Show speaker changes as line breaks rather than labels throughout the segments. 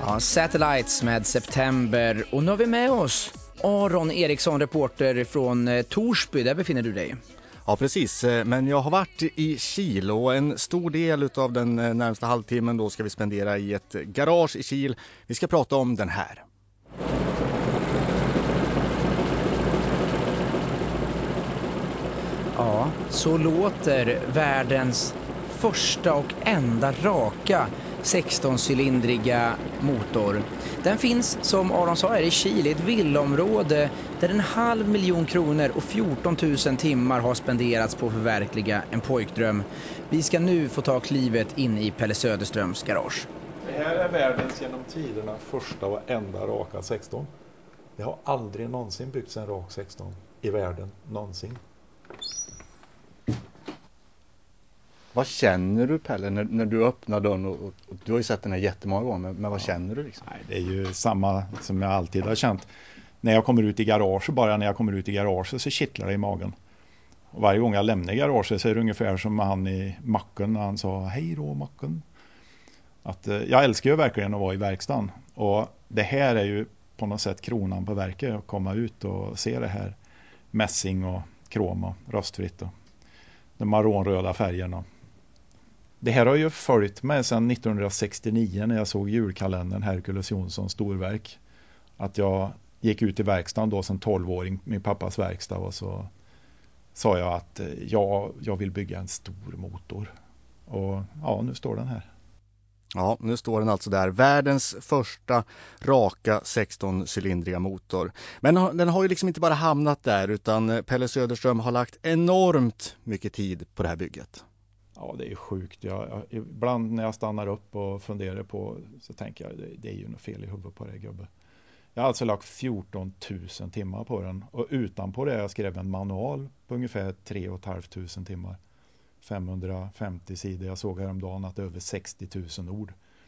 Ja, Satellites med September. Och nu har vi med oss Aron Eriksson, reporter från Torsby. Där befinner du dig.
Ja, precis. Men jag har varit i Kil och en stor del av den närmsta halvtimmen då ska vi spendera i ett garage i Kil. Vi ska prata om den här.
Ja, så låter världens första och enda raka 16-cylindriga motor. Den finns, som Aron sa, här i Kil, ett villaområde där 500 000 kronor och 14 000 timmar har spenderats på att förverkliga en pojkdröm. Vi ska nu få ta klivet in i Pelle Söderströms garage.
Det här är världens genom tiderna första och enda raka 16. Det har aldrig någonsin byggts en rak 16 i världen, någonsin.
Vad känner du, Pelle, när du öppnar dörren och du har ju sett den här jättemånga gånger, men vad känner du liksom?
Nej, det är ju samma som jag alltid har känt. När jag kommer ut i garaget så kittlar det i magen. Och varje gång jag lämnar garaget så är det ungefär som han i macken när han sa hej då macken. Att, jag älskar ju verkligen att vara i verkstaden. Och det här är ju på något sätt kronan på verket, att komma ut och se det här mässing och krom och rostfritt och de maronröda färgerna. Det här har ju följt mig sedan 1969 när jag såg julkalendern Herkules Jonssons storverk. Att jag gick ut i verkstaden då som 12-åring, min pappas verkstad, och så sa jag att jag vill bygga en stor motor. Och ja, nu står den här.
Ja, nu står den alltså där. Världens första raka 16-cylindriga motor. Men den har ju liksom inte bara hamnat där, utan Pelle Söderström har lagt enormt mycket tid på det här bygget.
Ja, det är sjukt. Ibland när jag stannar upp och funderar på, så tänker jag det är ju något fel i huvudet på det, gubbe. Jag har alltså lagt 14 000 timmar på den. Och utanpå det jag skrev en manual på ungefär 3 500 timmar. 550 sidor. Jag såg häromdagen att det är över 60 000 ord.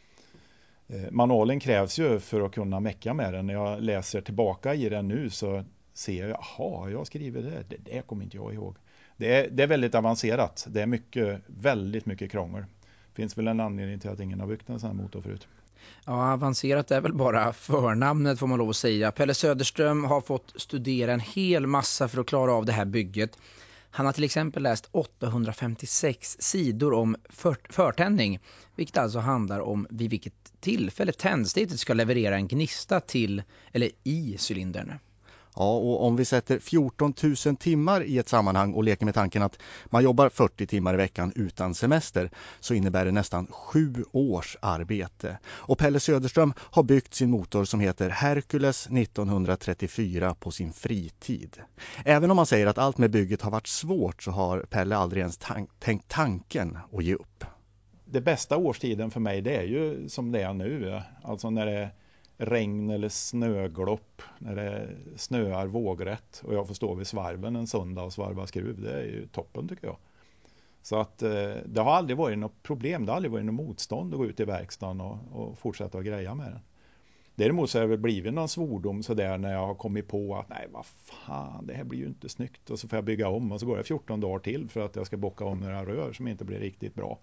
Manualen krävs ju för att kunna mecka med den. När jag läser tillbaka i den nu så ser jag, jaha, jag skriver det kommer inte jag ihåg. Det är väldigt avancerat. Det är väldigt mycket krångel. Finns väl en anledning till att ingen har byggt en sån här motor förut.
Ja, avancerat är väl bara förnamnet, får man lov att säga. Pelle Söderström har fått studera en hel massa för att klara av det här bygget. Han har till exempel läst 856 sidor om förtändning, vilket alltså handlar om vid vilket tillfälle tändsticket ska leverera en gnista till eller i cylindern.
Ja, och om vi sätter 14 000 timmar i ett sammanhang och leker med tanken att man jobbar 40 timmar i veckan utan semester, så innebär det nästan 7 års arbete. Och Pelle Söderström har byggt sin motor som heter Herkules 1934 på sin fritid. Även om man säger att allt med bygget har varit svårt, så har Pelle aldrig ens tänkt tanken att ge upp.
Det bästa årstiden för mig, det är ju som det är nu. Alltså när det är regn eller snöglopp, när det snöar vågrätt och jag får stå vid svarven en söndag och svarva skruv, det är ju toppen tycker jag. Så att det har aldrig varit något problem, det har aldrig varit något motstånd att gå ut i verkstaden och fortsätta att greja med den. Däremot så har det väl blivit någon svordom så där när jag har kommit på att nej, vad fan, det här blir ju inte snyggt, och så får jag bygga om och så går det 14 dagar till för att jag ska bocka om några rör som inte blir riktigt bra.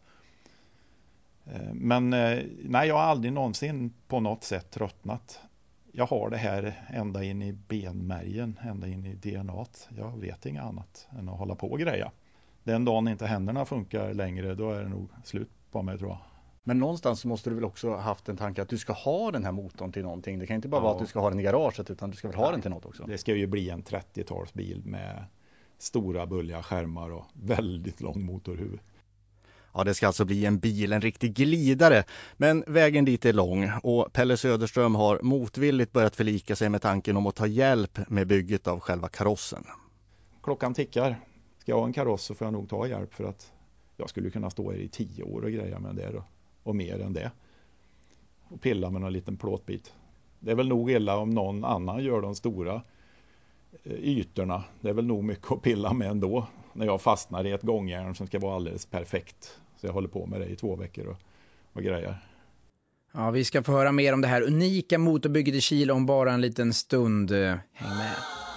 Men nej, jag har aldrig någonsin på något sätt tröttnat. Jag har det här ända in i benmärgen, ända in i DNAt. Jag vet inget annat än att hålla på och greja. Den dagen inte händerna funkar längre, då är det nog slut på mig, tror jag.
Men någonstans måste du väl också ha haft en tanke att du ska ha den här motorn till någonting. Det kan inte bara vara att du ska ha den i garaget, utan du ska väl ha den till något också.
Det ska ju bli en 30-talsbil med stora bulliga skärmar och väldigt lång motorhuvud.
Ja, det ska alltså bli en bil, en riktig glidare. Men vägen dit är lång och Pelle Söderström har motvilligt börjat förlika sig med tanken om att ta hjälp med bygget av själva karossen.
Klockan tickar. Ska jag ha en kaross så får jag nog ta hjälp, för att jag skulle kunna stå här i 10 år och greja med det då, och mer än det. Och pilla med någon liten plåtbit. Det är väl nog illa om någon annan gör de stora ytorna. Det är väl nog mycket att pilla med ändå. När jag fastnar i ett gångjärn som ska vara alldeles perfekt. Så jag håller på med det i 2 veckor och grejer.
Ja, vi ska få höra mer om det här unika motorbygget i Kil om bara en liten stund. Häng med.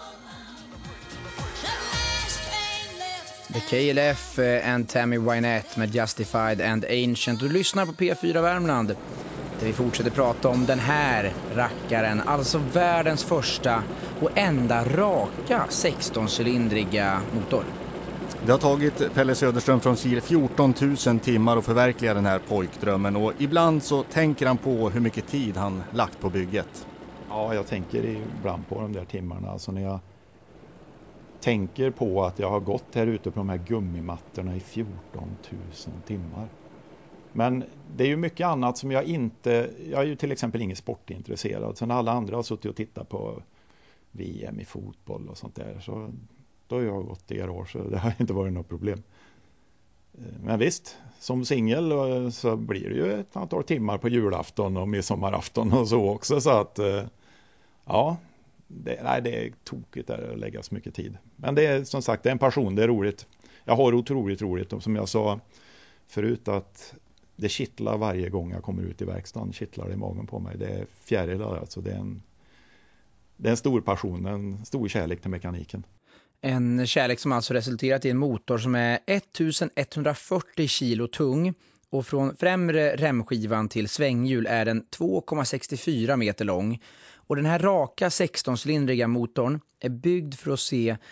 The KLF and Tammy Wynette med Justified and Ancient. Du lyssnar på P4 Värmland. Där vi fortsätter prata om den här rackaren, alltså världens första och enda raka 16-cylindriga motor.
Det har tagit Pelle Söderström från Kil 14 000 timmar att förverkliga den här pojkdrömmen, och ibland så tänker han på hur mycket tid han lagt på bygget.
Ja, jag tänker ibland på de där timmarna. Alltså när jag tänker på att jag har gått här ute på de här gummimattorna i 14 000 timmar. Men det är ju mycket annat som jag är ju till exempel ingen sportintresserad. Så när alla andra har suttit och tittat på VM i fotboll och sånt där, så då har jag gått i garage, så det har inte varit något problem. Men visst, som singel så blir det ju ett antal timmar på julafton och midsommarafton och så också. Så att ja, det är tokigt där att lägga så mycket tid. Men det är som sagt, det är en passion, det är roligt. Jag har otroligt roligt, och som jag sa förut, att det kittlar varje gång jag kommer ut i verkstaden, kittlar i magen på mig. Det är fjärilar, alltså det är en stor passion, en stor kärlek till mekaniken.
En kärlek som alltså resulterat i en motor som är 1140 kilo tung, och från främre remskivan till svänghjul är den 2,64 meter lång. Och den här raka 16-cylindriga motorn är byggd för att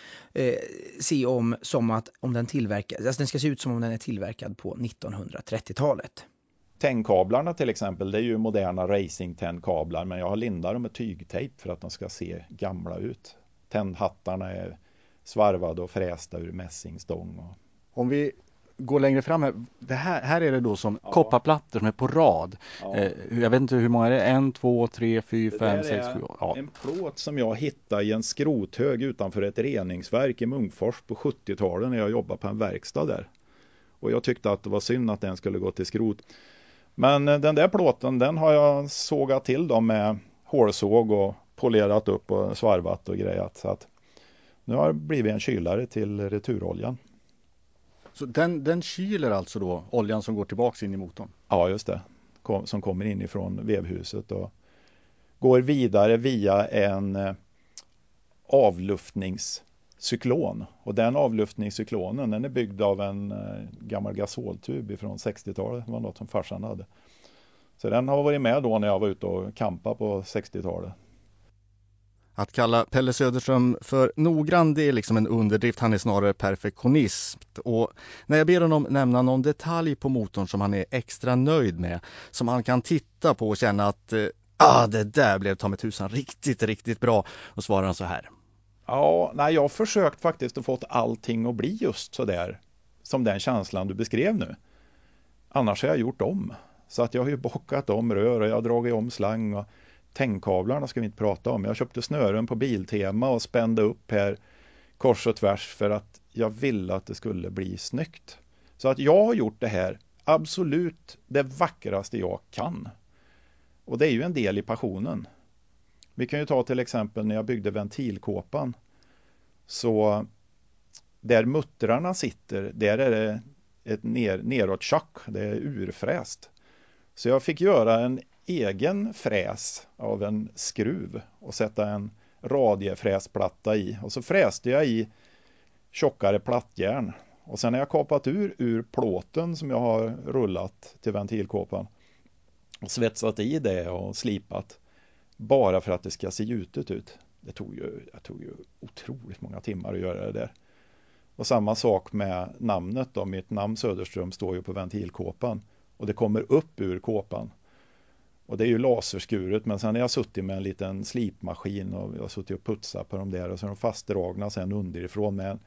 om den tillverkas. Alltså den ska se ut som om den är tillverkad på 1930-talet.
Tändkablarna till exempel, det är ju moderna racing-tändkablar, men jag har lindat dem med tygtejp för att de ska se gamla ut. Tändhattarna är svarvade och frästa ur mässingstång.
Om vi går längre fram här är det då som kopparplattor som är på rad.
Ja.
Jag vet inte hur många det är, 1, 2, 3, 4, 5, 6, 7. Ja.
En plåt som jag hittade i en skrothög utanför ett reningsverk i Munkfors på 70-talet när jag jobbade på en verkstad där. Och jag tyckte att det var synd att den skulle gå till skrot. Men den där plåten, den har jag sågat till dem med hålsåg och polerat upp och svarvat och grejat. Så att nu har det blivit en kylare till returoljan.
Så den kyler alltså då oljan som går tillbaka in i motorn?
Ja, just det. Som kommer in ifrån vevhuset och går vidare via en avluftningscyklon. Och den avluftningscyklonen, den är byggd av en gammal gasoltub från 60-talet. Det var något som farsan hade. Så den har varit med då när jag var ute och kampade på 60-talet.
Att kalla Pelle Söderström för noggrann, det är liksom en underdrift. Han är snarare perfektionist. Och när jag ber honom nämna någon detalj på motorn som han är extra nöjd med, som han kan titta på och känna att det där blev ta med tusan riktigt, riktigt bra, och svarar han så här.
Ja, jag har försökt faktiskt att få allting att bli just så där som den känslan du beskrev nu. Annars har jag gjort om. Så att jag har ju bockat om rör och jag har dragit om slang, och tändkablarna ska vi inte prata om. Jag köpte snören på Biltema och spände upp här kors och tvärs för att jag ville att det skulle bli snyggt. Så att jag har gjort det här absolut det vackraste jag kan. Och det är ju en del i passionen. Vi kan ju ta till exempel när jag byggde ventilkåpan. Så där muttrarna sitter, där är det ett neråt-tjack. Det är urfräst. Så jag fick göra en egen fräs av en skruv och sätta en radiefräsplatta i. Och så fräste jag i tjockare plattjärn. Och sen har jag kapat ur plåten som jag har rullat till ventilkåpan och svetsat i det och slipat bara för att det ska se gjutet ut. Jag tog ju otroligt många timmar att göra det där. Och samma sak med namnet då. Mitt namn Söderström står ju på ventilkåpan och det kommer upp ur kåpan. Och det är ju laserskuret, men sen har jag suttit med en liten slipmaskin och jag har suttit och putsat på dem där, och så är de fastdragna sen underifrån med en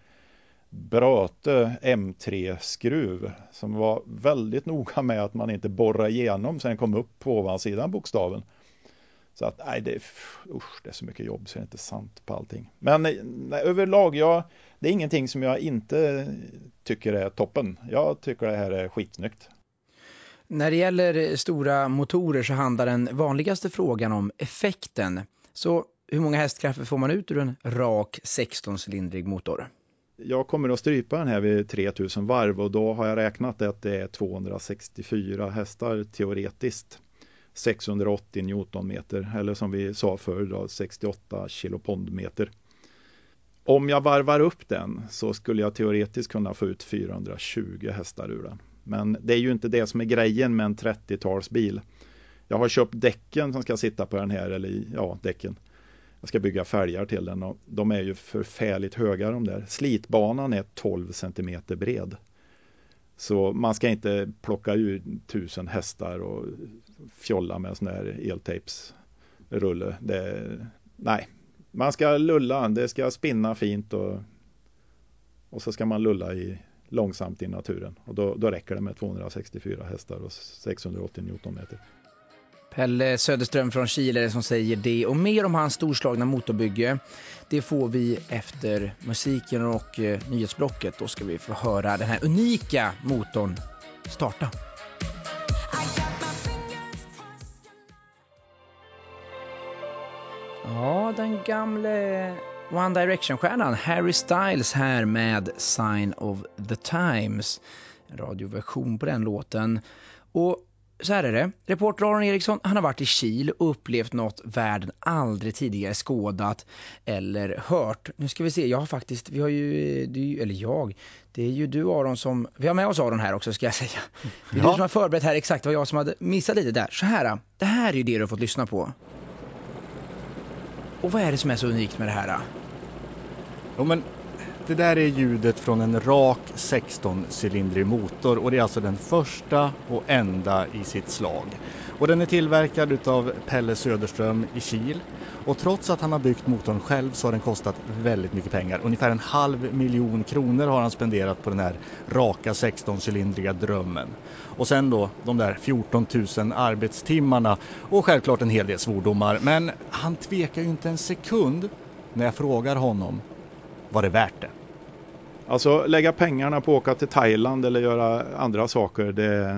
Bröte M3-skruv som var väldigt noga med att man inte borrar igenom sen kom upp på ovansidan bokstaven. Så att det är så mycket jobb så det är inte sant på allting. Men överlag, det är ingenting som jag inte tycker är toppen. Jag tycker det här är skitsnyggt.
När det gäller stora motorer så handlar den vanligaste frågan om effekten. Så hur många hästkrafter får man ut ur en rak 16-cylindrig motor?
Jag kommer att strypa den här vid 3000 varv och då har jag räknat att det är 264 hästar teoretiskt. 680 newtonmeter eller som vi sa förr då, 68 kilopondmeter. Om jag varvar upp den så skulle jag teoretiskt kunna få ut 420 hästar ur den. Men det är ju inte det som är grejen med en 30-talsbil. Jag har köpt däcken som ska sitta på den här, eller ja, däcken. Jag ska bygga fälgar till den och de är ju förfärligt höga de där. Slitbanan är 12 cm bred. Så man ska inte plocka ut 1000 hästar och fjolla med sån här eltapes-rulle. Nej, man ska lulla, det ska spinna fint och så ska man lulla långsamt i naturen. Och då räcker det med 264 hästar och 680 newtonmeter.
Pelle Söderström från Chile som säger det. Och mer om hans storslagna motorbygge, det får vi efter musiken och nyhetsblocket. Då ska vi få höra den här unika motorn starta. Ja, den gamle One Direction-stjärnan Harry Styles här med Sign of the Times. En radioversion på den låten. Och så här är det. Reporter Aron Eriksson, han har varit i Chile och upplevt något världen aldrig tidigare skådat eller hört. Nu ska vi se, jag har faktiskt, det är ju du Aron som, vi har med oss Aron här också ska jag säga. Det är du som har förberett här exakt vad jag som hade missat lite där. Så här, det här är ju det du har fått lyssna på. Och vad är det som är så unikt med det här?
Jo, men det där är ljudet från en rak 16-cylindrig motor och det är alltså den första och enda i sitt slag. Och den är tillverkad utav Pelle Söderström i Kil. Och trots att han har byggt motorn själv så har den kostat väldigt mycket pengar. Ungefär 500 000 kronor har han spenderat på den här raka 16-cylindriga drömmen. Och sen då de där 14 000 arbetstimmarna och självklart en hel del svordomar. Men han tvekar ju inte en sekund när jag frågar honom, var det värt det?
Alltså lägga pengarna på att åka till Thailand eller göra andra saker,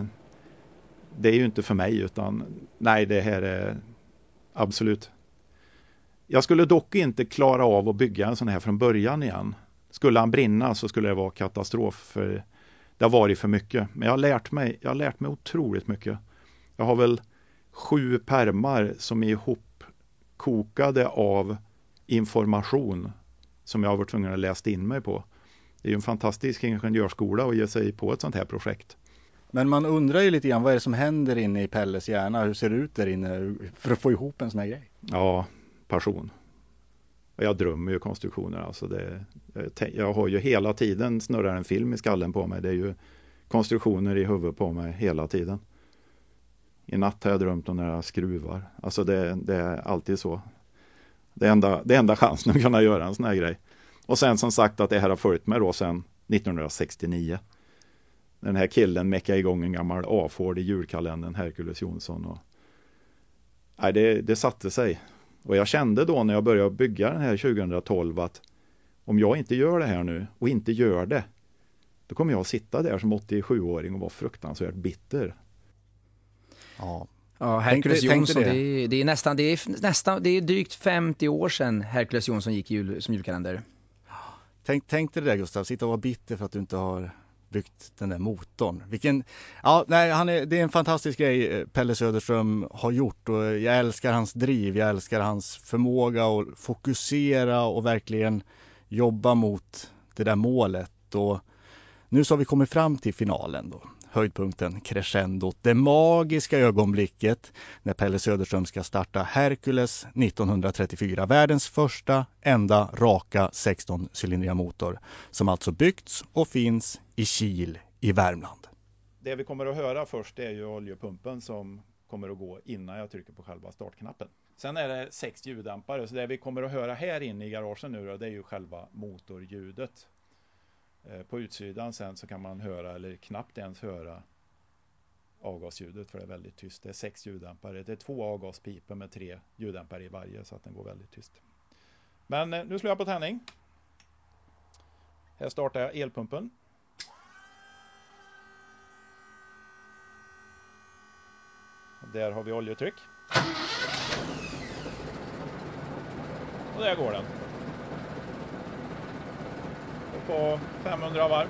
det är ju inte för mig utan nej, det här är absolut. Jag skulle dock inte klara av att bygga en sån här från början igen. Skulle han brinna så skulle det vara katastrof för det har varit för mycket. Men jag har lärt mig otroligt mycket. Jag har väl 7 pärmar som är ihopkokade av information som jag har varit tvungen att läsa in mig på. Det är ju en fantastisk ingenjörsskola att ge sig på ett sånt här projekt.
Men man undrar ju lite grann, vad är det som händer inne i Pelles hjärna? Hur ser det ut där inne för att få ihop en sån här grej?
Ja, passion. Och jag drömmer ju konstruktioner. Alltså jag har ju hela tiden snurrar en film i skallen på mig. Det är ju konstruktioner i huvudet på mig hela tiden. I natt har jag drömt om några skruvar. Alltså det är alltid så. Det enda chansen att kunna göra en sån här grej. Och sen som sagt att det här har följt mig då sedan 1969. Den här killen meckade igång en gammal A-Ford i julkalendern, Hercules Jonsson. Och nej, det satte sig. Och jag kände då när jag började bygga den här 2012 att om jag inte gör det här nu och inte gör det, då kommer jag att sitta där som 87-åring och vara fruktansvärt bitter.
Ja.
Ja, Hercules Jonsson, det är drygt 50 år sedan Hercules Jonsson gick som julkalender.
Tänk dig det där, Gustav, sitta och vara bitter för att du inte har byggt den där motorn. Det är en fantastisk grej Pelle Söderström har gjort och jag älskar hans driv, jag älskar hans förmåga att fokusera och verkligen jobba mot det där målet. Och nu så har vi kommit fram till finalen då. Höjdpunkten, crescendot, det magiska ögonblicket när Pelle Söderström ska starta Hercules 1934. Världens första, enda, raka 16-cylindriga motor som alltså byggts och finns i Kil i Värmland.
Det vi kommer att höra först är ju oljepumpen som kommer att gå innan jag trycker på själva startknappen. Sen är det 6 ljuddämpare, så det vi kommer att höra här inne i garagen nu då, det är ju själva motorljudet. På utsidan sen så kan man höra eller knappt ens höra avgasljudet för det är väldigt tyst. Det är 6 ljuddämpare. Det är 2 avgaspiper med 3 ljuddämpare i varje så att den går väldigt tyst. Men nu slår jag på tändning. Här startar jag elpumpen. Och där har vi oljetryck. Och där går den. Och på 500 varv.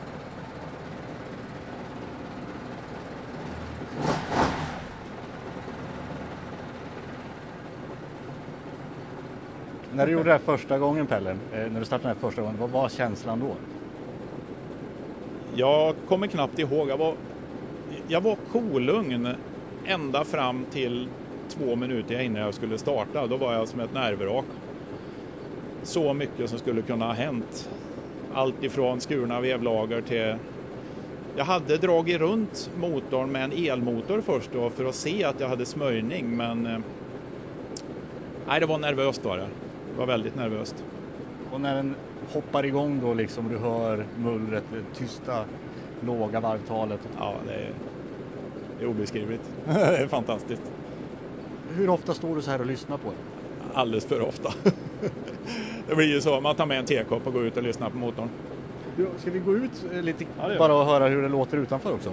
När du gjorde det här första gången, Pelle, när du startade den här första gången, vad var känslan då?
Jag kommer knappt ihåg. Jag var kolugn ända fram till 2 minuter innan jag skulle starta. Då var jag som ett nervvrak. Så mycket som skulle kunna ha hänt. Allt ifrån skurna vevlager till... Jag hade dragit runt motorn med en elmotor först då för att se att jag hade smörjning, men nej, det var nervöst var det. Det var väldigt nervöst.
Och när den hoppar igång då liksom, du hör mullret, det tysta, låga varvtalet.
Ja, det är obeskrivligt. Det är fantastiskt.
Hur ofta står du så här och lyssnar på det?
Alldeles för ofta. Det blir ju så, man tar med en tekopp och går ut och lyssnar på motorn.
Ska vi gå ut lite
Ja,
bara och höra hur det låter utanför också?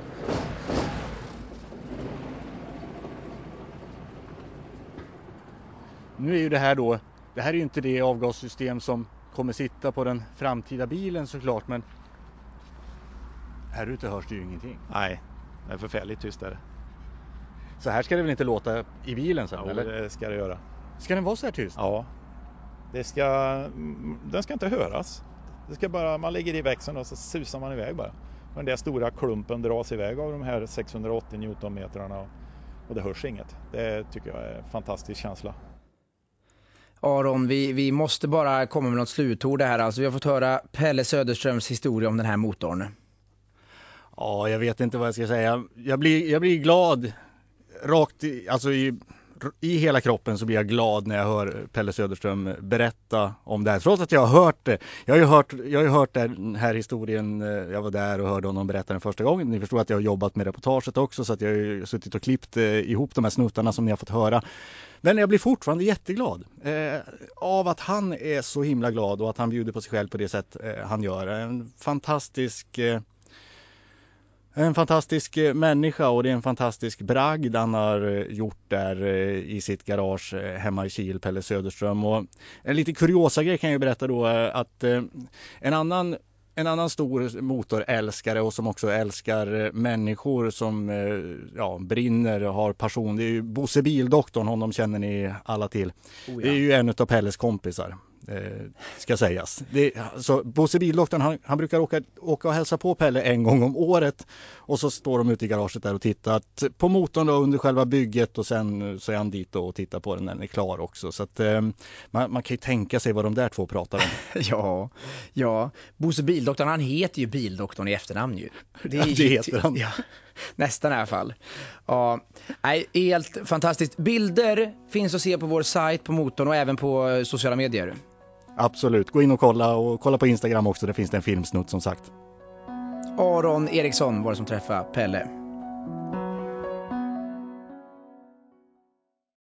Nu är ju det här är ju inte det avgassystem som kommer sitta på den framtida bilen såklart, men här ute hörs det ju ingenting.
Nej, det är förfärligt tyst där.
Så här ska det väl inte låta i bilen sen,
Ja,
eller?
det ska det göra.
Ska den vara så här tyst?
Ja, den ska inte höras. Det ska bara, man lägger i växeln och så susar man iväg bara. Och den där stora klumpen dras iväg av de här 680 newtonmetrarna och det hörs inget. Det tycker jag är en fantastisk känsla.
Aron, vi måste bara komma med något slutord här. Alltså, vi har fått höra Pelle Söderströms historia om den här motorn.
Ja, jag vet inte vad jag ska säga. Jag blir glad rakt i hela kroppen, så blir jag glad när jag hör Pelle Söderström berätta om det här. Trots att jag har hört det. Jag har ju hört den här historien. Jag var där och hörde honom berätta den första gången. Ni förstår att jag har jobbat med reportaget också, så att jag har suttit och klippt ihop de här snuttarna som ni har fått höra. Men jag blir fortfarande jätteglad av att han är så himla glad och att han bjuder på sig själv på det sätt han gör. En fantastisk människa, och det är en fantastisk bragd han har gjort där i sitt garage hemma i Kil, Pelle Söderström. Och en lite kuriosa grej kan jag berätta då, att en annan stor motorälskare och som också älskar människor som brinner och har passion, det är ju Bosse Bildoktorn, honom känner ni alla till. Oh ja. Det är ju en av Pelles kompisar. Ska sägas. Så Bosse Bildoktorn, han brukar åka och hälsa på Pelle en gång om året, och så står de ute i garaget där och tittar på motorn då under själva bygget, och sen så är han dit och tittar på den när den är klar också. Så att man kan ju tänka sig vad de där två pratar om.
Ja. Bosse Bildoktorn, han heter ju Bildoktorn i efternamn ju.
Det heter han.
Ja, nästan i alla fall. Ja, helt fantastiskt. Bilder finns att se på vår sajt, på motorn och även på sociala medier.
Absolut, gå in och kolla på Instagram också, där finns det en filmsnutt som sagt.
Aron Eriksson var det som träffade Pelle.